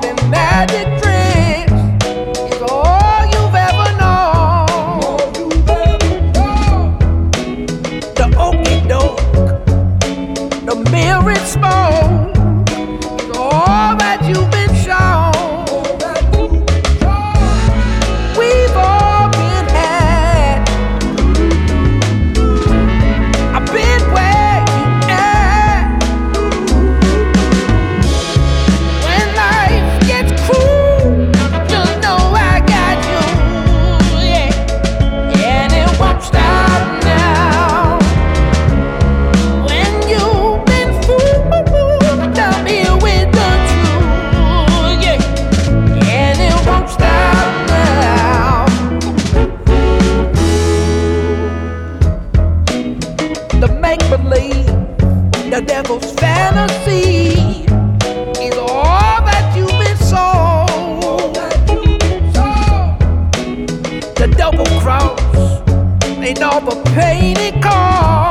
them magic tricks is all you've ever known. The okey doke, the mirrored smoke is all that you've been shown. We've all been had. I've been where you at. When life gets cruel, just know I got you, yeah. And it won't stop now. When you've been fooled, I'm here with the truth, yeah. And it won't stop now. The make-believe, the devil's fantasy is all that you've been sold. The double cross ain't all but pain it costs.